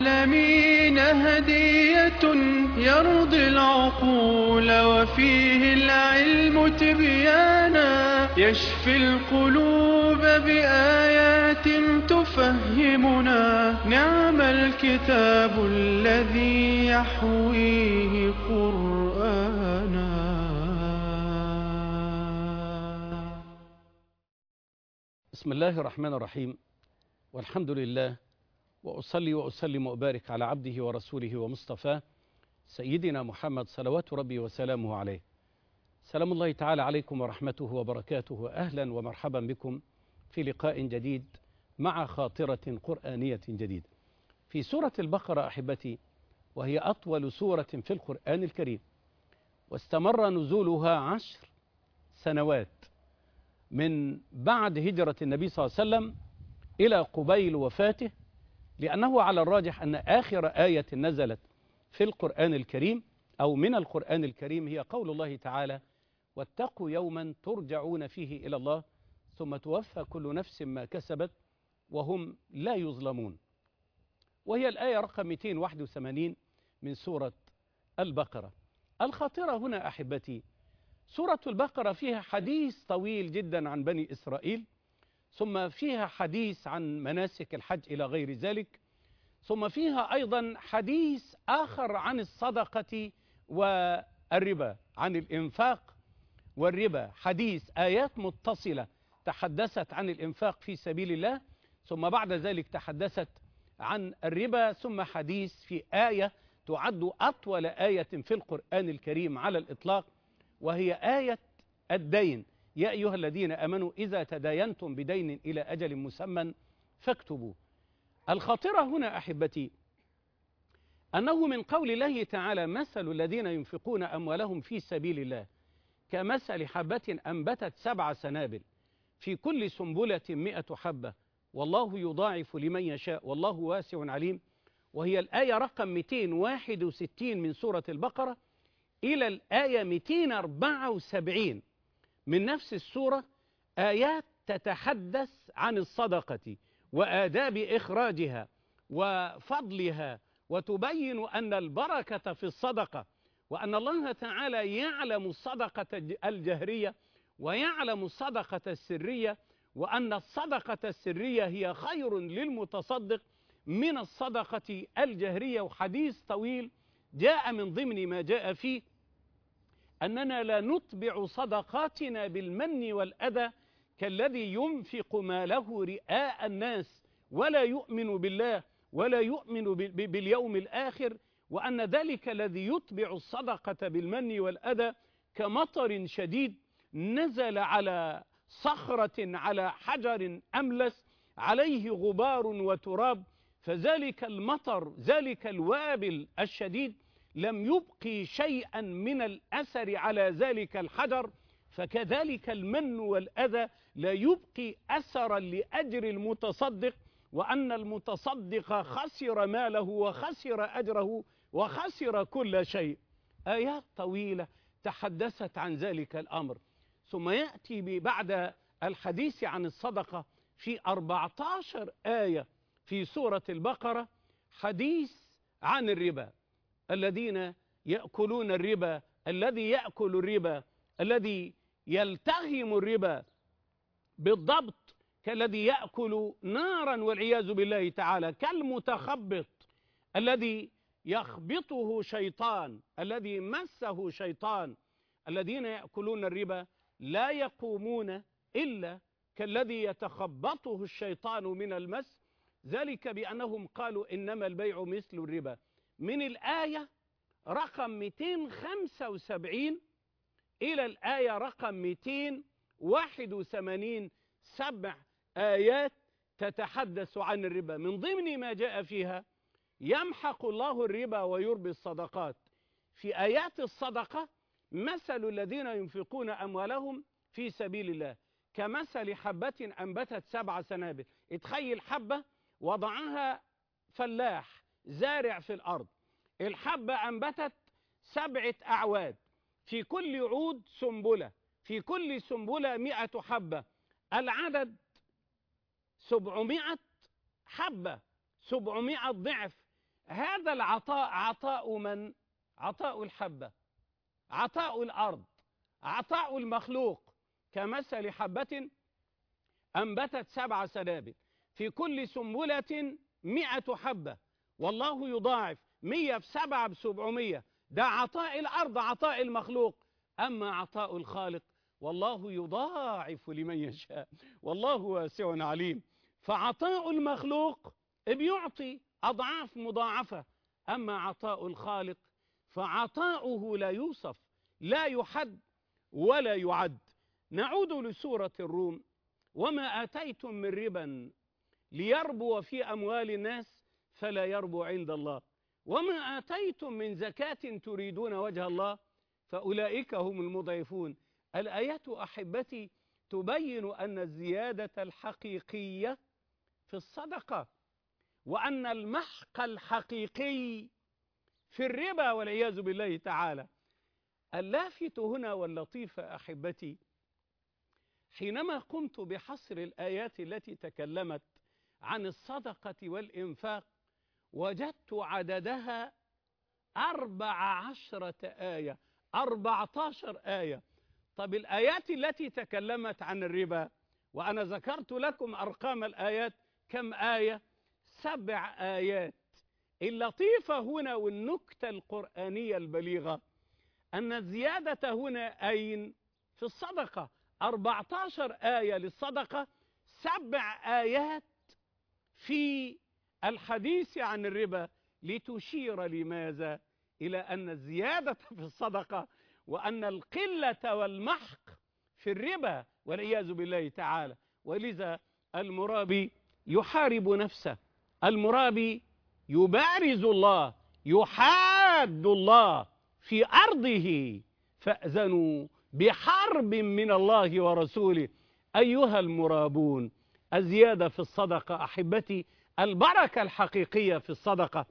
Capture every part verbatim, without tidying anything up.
العالمين هدية يرضي العقول وفيه العلم تبيانا يشفي القلوب بآيات تفهمنا نعم الكتاب الذي يحويه قرآنا. بسم الله الرحمن الرحيم، والحمد لله، وأصلي وأسلم وأبارك على عبده ورسوله ومصطفاه سيدنا محمد صلوات ربي وسلامه عليه. سلام الله تعالى عليكم ورحمته وبركاته، أهلا ومرحبا بكم في لقاء جديد مع خاطرة قرآنية جديدة في سورة البقرة أحبتي، وهي أطول سورة في القرآن الكريم، واستمر نزولها عشر سنوات من بعد هجرة النبي صلى الله عليه وسلم إلى قبيل وفاته، لأنه على الراجح أن آخر آية نزلت في القرآن الكريم أو من القرآن الكريم هي قول الله تعالى: واتقوا يوما ترجعون فيه إلى الله ثم توفى كل نفس ما كسبت وهم لا يظلمون، وهي الآية رقم مئتين وواحد وثمانين من سورة البقرة. الخاطرة هنا أحبتي، سورة البقرة فيها حديث طويل جدا عن بني إسرائيل، ثم فيها حديث عن مناسك الحج إلى غير ذلك، ثم فيها أيضا حديث آخر عن الصدقة والربا، عن الإنفاق والربا، حديث آيات متصلة تحدثت عن الإنفاق في سبيل الله، ثم بعد ذلك تحدثت عن الربا، ثم حديث في آية تعد أطول آية في القرآن الكريم على الإطلاق، وهي آية الدين: يا أيها الذين آمنوا إذا تداينتم بدين إلى أجل مسمى فاكتبوا. الخاطرة هنا أحبتي أنه من قول الله تعالى: مثل الذين ينفقون أموالهم في سبيل الله كمثل حبة أنبتت سبع سنابل في كل سنبلة مئة حبة والله يضاعف لمن يشاء والله واسع عليم، وهي الآية رقم مئتين وواحد وستين من سورة البقرة إلى الآية مئتين وأربعة وسبعين من نفس السورة، آيات تتحدث عن الصدقة وآداب إخراجها وفضلها، وتبين أن البركة في الصدقة، وأن الله تعالى يعلم الصدقة الجهرية ويعلم الصدقة السرية، وأن الصدقة السرية هي خير للمتصدق من الصدقة الجهرية. وحديث طويل جاء من ضمن ما جاء فيه أننا لا نتبع صدقاتنا بالمن والأذى كالذي ينفق ماله رئاء الناس ولا يؤمن بالله ولا يؤمن باليوم الآخر، وأن ذلك الذي يتبع الصدقة بالمن والأذى كمطر شديد نزل على صخرة على حجر أملس عليه غبار وتراب، فذلك المطر ذلك الوابل الشديد لم يبقي شيئا من الأثر على ذلك الحجر، فكذلك المن والأذى لا يبقي أثرا لأجر المتصدق، وأن المتصدق خسر ماله وخسر أجره وخسر كل شيء. آيات طويلة تحدثت عن ذلك الأمر، ثم يأتي بعد الحديث عن الصدقة في أربعة عشر آية في سورة البقرة حديث عن الربا: الذين يأكلون الربا الذي يأكل الربا الذي يلتهم الربا بالضبط كالذي يأكل نارا والعياذ بالله تعالى، كالمتخبط الذي يخبطه شيطان الذي مسه شيطان. الذين يأكلون الربا لا يقومون إلا كالذي يتخبطه الشيطان من المس، ذلك بأنهم قالوا إنما البيع مثل الربا. من الآية رقم مئتين وخمسة وسبعين إلى الآية رقم مئتين وواحد وثمانين، سبع آيات تتحدث عن الربا، من ضمن ما جاء فيها: يمحق الله الربا ويربي الصدقات. في آيات الصدقة: مثل الذين ينفقون أموالهم في سبيل الله كمثل حبة أنبتت سبع سنابل. اتخيل حبة وضعها فلاح زارع في الأرض، الحبة أنبتت سبعة أعواد، في كل عود سنبلة، في كل سنبلة مئة حبة، العدد سبعمائة حبة، سبعمائة ضعف، هذا العطاء عطاء من؟ عطاء الحبة، عطاء الأرض، عطاء المخلوق، كمثل حبة أنبتت سبع سنابل في كل سنبلة مئة حبة والله يضاعف. مية في سبعة بسبعمية. ده عطاء الأرض، عطاء المخلوق. أما عطاء الخالق والله يضاعف لمن يشاء والله واسع عليم. فعطاء المخلوق بيعطي أضعاف مضاعفة، أما عطاء الخالق فعطاؤه لا يوصف، لا يحد ولا يعد. نعود لسورة الروم: وما آتيتم من ربا ليربو في أموال الناس فلا يربو عند الله، وما آتيتم من زكاة تريدون وجه الله فأولئك هم المضعفون. الآيات أحبتي تبين أن الزيادة الحقيقية في الصدقة، وأن المحق الحقيقي في الربا والعياذ بالله تعالى. اللافت هنا واللطيف أحبتي، حينما قمت بحصر الآيات التي تكلمت عن الصدقة والإنفاق وجدت عددها أربع عشرة آية، أربعة عشر آية. طب الآيات التي تكلمت عن الربا، وأنا ذكرت لكم أرقام الآيات، كم آية؟ سبع آيات. اللطيفة هنا والنكتة القرآنية البليغة أن الزيادة هنا أين؟ في الصدقة. أربعة عشر آية للصدقة، سبع آيات في الحديث عن الربا، لتشير لماذا؟ إلى أن الزيادة في الصدقة وأن القلة والمحق في الربا والعياذ بالله تعالى. ولذا المرابي يحارب نفسه، المرابي يبارز الله، يحاد الله في أرضه. فأذنوا بحرب من الله ورسوله. أيها المرابون، الزيادة في الصدقة أحبتي، البركة الحقيقية في الصدقة.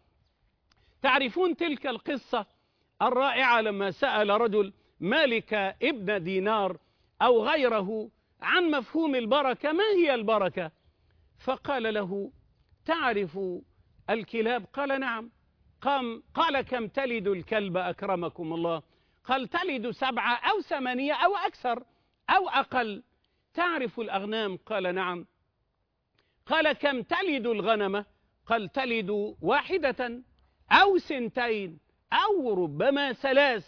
تعرفون تلك القصة الرائعة لما سأل رجل مالك ابن دينار أو غيره عن مفهوم البركة، ما هي البركة؟ فقال له: تعرف الكلاب؟ قال: نعم. قام قال: كم تلد الكلب أكرمكم الله؟ قال: تلد سبعة أو ثمانية أو أكثر أو أقل. تعرف الأغنام؟ قال: نعم. قال: كم تلد الغنمة؟ قال: تلد واحدة أو سنتين أو ربما ثلاث.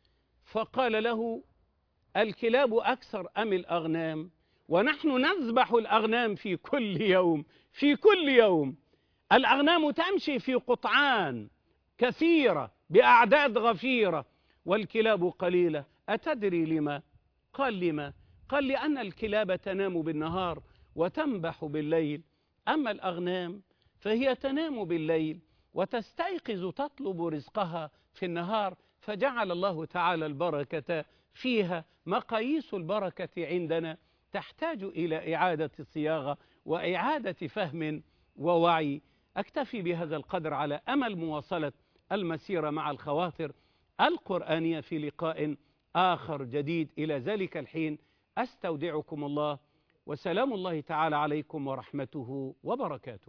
فقال له: الكلاب أكثر أم الأغنام؟ ونحن نذبح الأغنام في كل يوم، في كل يوم. الأغنام تمشي في قطعان كثيرة بأعداد غفيرة، والكلاب قليلة. أتدري لما؟ قال: لما؟ قال: لأن الكلاب تنام بالنهار وتنبح بالليل، أما الأغنام فهي تنام بالليل وتستيقظ تطلب رزقها في النهار. فجعل الله تعالى البركة فيها. مقاييس البركة عندنا تحتاج إلى إعادة صياغة وإعادة فهم ووعي. أكتفي بهذا القدر على أمل مواصلة المسيرة مع الخواطر القرآنية في لقاء آخر جديد. إلى ذلك الحين أستودعكم الله، وسلام الله تعالى عليكم ورحمته وبركاته.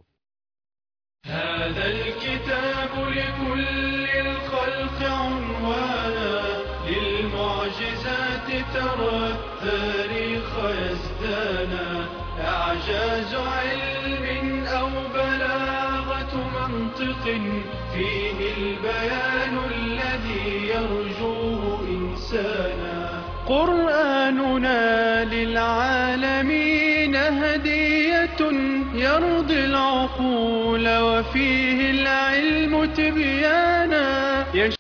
هذا الكتاب لكل الخلق عنوانا، للمعجزات ترى التاريخ يزدانا. إعجاز علم أو بلاغة منطق، فيه البيان الذي يرجوه إنسانا. قرآننا للعالمين هدية، يرضي العقول وفيه العلم تبيانا.